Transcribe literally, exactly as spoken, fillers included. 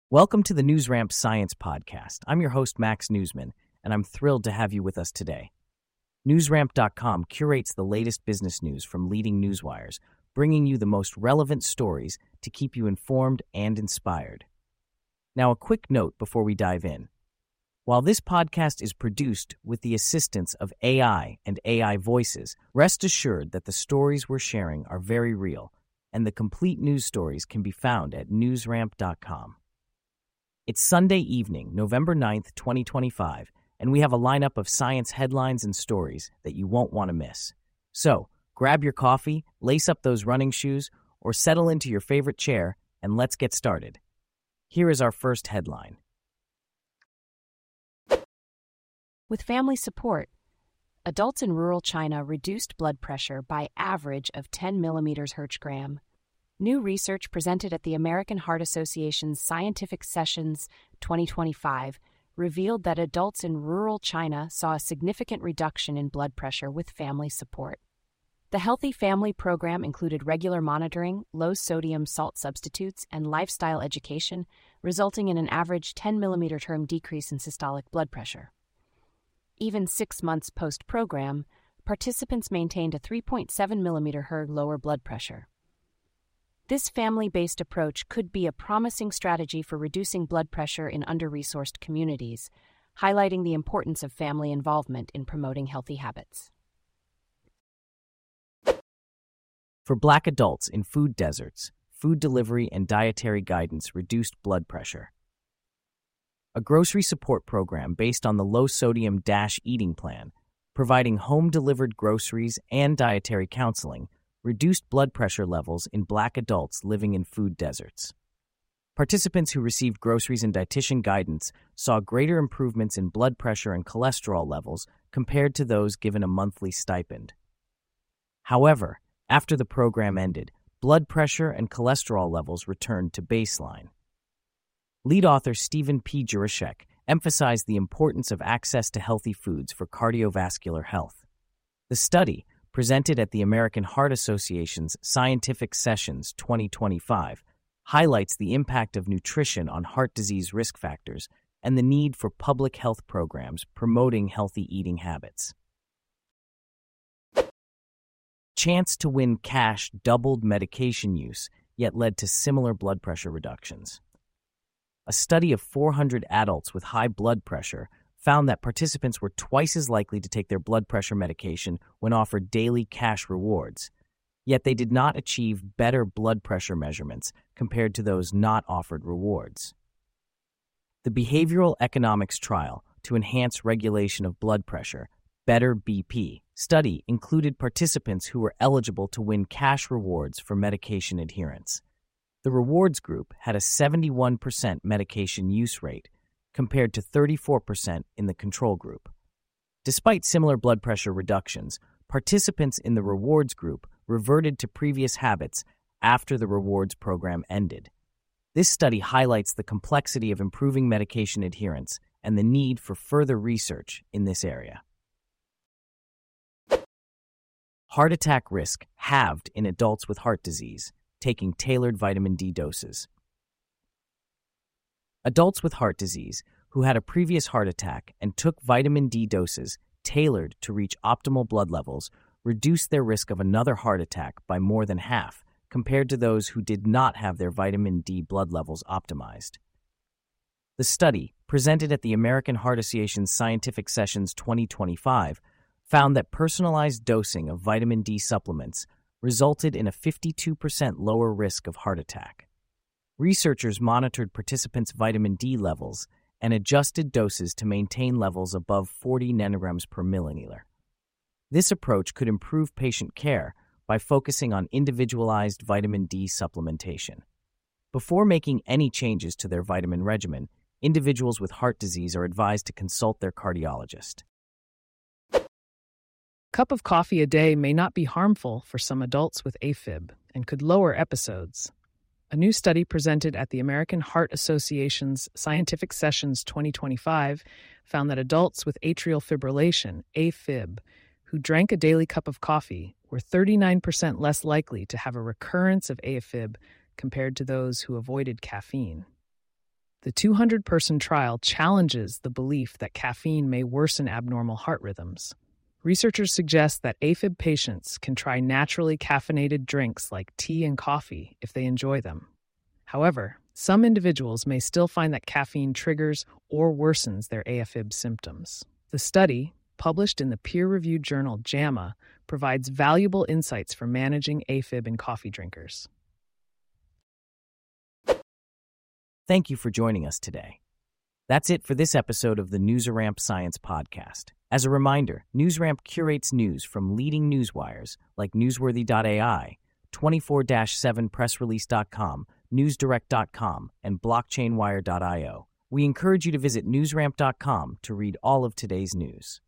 Welcome to the NewsRamp Science Podcast. I'm your host, Max Newsman, and I'm thrilled to have you with us today. NewsRamp dot com curates the latest business news from leading newswires, bringing you the most relevant stories to keep you informed and inspired. Now, a quick note before we dive in. While this podcast is produced with the assistance of A I and A I voices, rest assured that the stories we're sharing are very real, and the complete news stories can be found at NewsRamp dot com. It's Sunday evening, November ninth, twenty twenty-five, and we have a lineup of science headlines and stories that you won't want to miss. So, grab your coffee, lace up those running shoes, or settle into your favorite chair, and let's get started. Here is our first headline. With family support, adults in rural China reduced blood pressure by average of ten millimeters Hertzgram. New research presented at the American Heart Association's Scientific Sessions twenty twenty-five revealed that adults in rural China saw a significant reduction in blood pressure with family support. The Healthy Family Program included regular monitoring, low-sodium salt substitutes, and lifestyle education, resulting in an average ten millimeter term decrease in systolic blood pressure. Even six months post-program, participants maintained a three point seven millimeter Hg lower blood pressure. This family-based approach could be a promising strategy for reducing blood pressure in under-resourced communities, highlighting the importance of family involvement in promoting healthy habits. For Black adults in food deserts, food delivery and dietary guidance reduced blood pressure. A grocery support program based on the low-sodium DASH eating plan, providing home-delivered groceries and dietary counseling, reduced blood pressure levels in Black adults living in food deserts. Participants who received groceries and dietitian guidance saw greater improvements in blood pressure and cholesterol levels compared to those given a monthly stipend. However, after the program ended, blood pressure and cholesterol levels returned to baseline. Lead author Stephen P. Jurashek emphasized the importance of access to healthy foods for cardiovascular health. The study, presented at the American Heart Association's Scientific Sessions twenty twenty-five, highlights the impact of nutrition on heart disease risk factors and the need for public health programs promoting healthy eating habits. Chance to win cash doubled medication use, yet led to similar blood pressure reductions. A study of four hundred adults with high blood pressure found that participants were twice as likely to take their blood pressure medication when offered daily cash rewards, yet they did not achieve better blood pressure measurements compared to those not offered rewards. The Behavioral Economics Trial to Enhance Regulation of Blood Pressure, Better B P, study included participants who were eligible to win cash rewards for medication adherence. The rewards group had a seventy-one percent medication use rate, compared to thirty-four percent in the control group. Despite similar blood pressure reductions, participants in the rewards group reverted to previous habits after the rewards program ended. This study highlights the complexity of improving medication adherence and the need for further research in this area. Heart attack risk halved in adults with heart disease, taking tailored vitamin D doses. Adults with heart disease who had a previous heart attack and took vitamin D doses tailored to reach optimal blood levels reduced their risk of another heart attack by more than half compared to those who did not have their vitamin D blood levels optimized. The study, presented at the American Heart Association's Scientific Sessions twenty twenty-five, found that personalized dosing of vitamin D supplements resulted in a fifty-two percent lower risk of heart attack. Researchers monitored participants' vitamin D levels and adjusted doses to maintain levels above forty nanograms per milliliter. This approach could improve patient care by focusing on individualized vitamin D supplementation. Before making any changes to their vitamin regimen, individuals with heart disease are advised to consult their cardiologist. A cup of coffee a day may not be harmful for some adults with AFib and could lower episodes. A new study presented at the American Heart Association's Scientific Sessions twenty twenty-five found that adults with atrial fibrillation, AFib, who drank a daily cup of coffee were thirty-nine percent less likely to have a recurrence of AFib compared to those who avoided caffeine. The two hundred person trial challenges the belief that caffeine may worsen abnormal heart rhythms. Researchers suggest that AFib patients can try naturally caffeinated drinks like tea and coffee if they enjoy them. However, some individuals may still find that caffeine triggers or worsens their AFib symptoms. The study, published in the peer-reviewed journal JAMA, provides valuable insights for managing AFib in coffee drinkers. Thank you for joining us today. That's it for this episode of the NewsRamp Science Podcast. As a reminder, NewsRamp curates news from leading newswires like Newsworthy dot A I, twenty-four seven press release dot com, newsdirect dot com, and blockchain wire dot io. We encourage you to visit newsramp dot com to read all of today's news.